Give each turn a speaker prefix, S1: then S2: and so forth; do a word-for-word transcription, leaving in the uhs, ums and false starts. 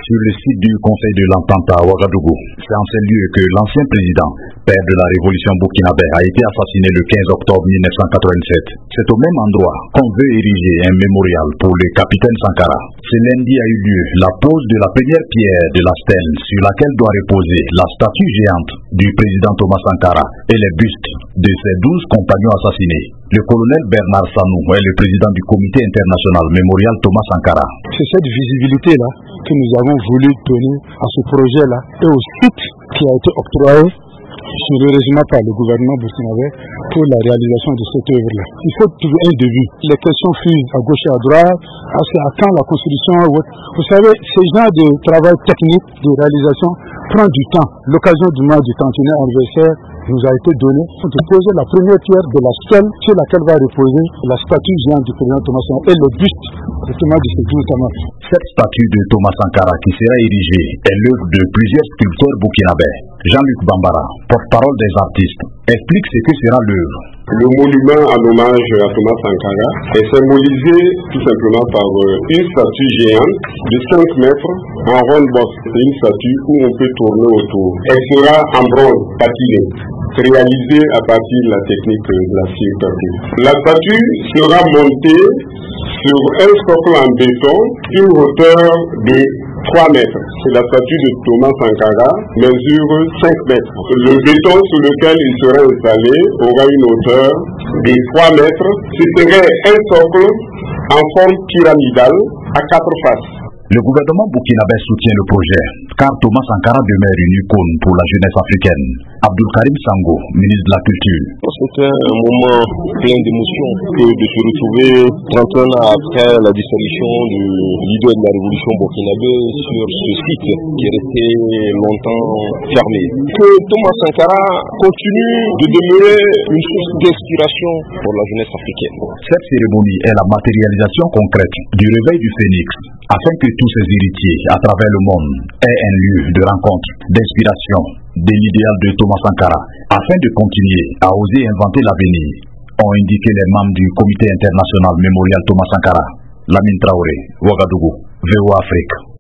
S1: sur le site du Conseil de l'Entente à Ouagadougou. C'est en ce lieu que l'ancien président, père de la révolution burkinabé, a été assassiné le quinze octobre mille neuf cent quatre-vingt-sept. C'est au même endroit qu'on veut ériger un mémorial pour le capitaine Sankara. Ce lundi a eu lieu la pose de la première pierre de la stèle sur laquelle doit reposer la statue géante du président Thomas Sankara et les bustes de ses douze compagnons assassinés. Le colonel Bernard Sanou est le président du comité international Mémorial Thomas Sankara.
S2: C'est cette visibilité-là que nous avons voulu donner à ce projet-là et au site qui a été octroyé généreusement par le gouvernement burkinabé pour la réalisation de cette œuvre-là. Il faut trouver un début. Les questions fusent à gauche et à droite. À quand la construction? Vous savez, ce genre de travail technique de réalisation prend du temps. L'occasion du mois du centenaire anniversaire nous a été donnée de poser la première pierre de la stèle sur laquelle va reposer la statue géante du président Thomas Sankara et le buste justement de ses douze camarades.
S1: Cette statue de Thomas Sankara qui sera érigée est l'œuvre de plusieurs sculpteurs burkinabés. Jean-Luc Bambara, porte-parole des artistes, explique ce que sera l'œuvre.
S3: Le monument en hommage à Thomas Sankara est symbolisé tout simplement par une statue géante de cinq mètres en ronde bosse. C'est une statue où on peut tourner autour. Elle sera en bronze patiné, réalisée à partir de la technique de la sculpture. La statue sera montée sur un socle en béton d'une hauteur de trois mètres. C'est la statue de Thomas Sankara, mesure cinq mètres. Le béton sur lequel il sera installé aura une hauteur de trois mètres. Ce serait un socle en forme pyramidale à quatre faces.
S1: Le gouvernement burkinabé soutient le projet, car Thomas Sankara demeure une icône pour la jeunesse africaine. Abdul Karim Sango, ministre de la Culture.
S4: C'était un moment plein d'émotions que de se retrouver trente et un ans après la disparition du leader de la révolution burkinabé sur ce site qui est resté longtemps fermé. Que Thomas Sankara continue de demeurer une source d'inspiration pour la jeunesse africaine.
S1: Cette cérémonie est la matérialisation concrète du réveil du phénix, afin que tous ces héritiers à travers le monde aient un lieu de rencontre, d'inspiration, de l'idéal de Thomas Sankara, afin de continuer à oser inventer l'avenir, ont indiqué les membres du comité international Mémorial Thomas Sankara. Lamine Traoré, Ouagadougou, V O Afrique.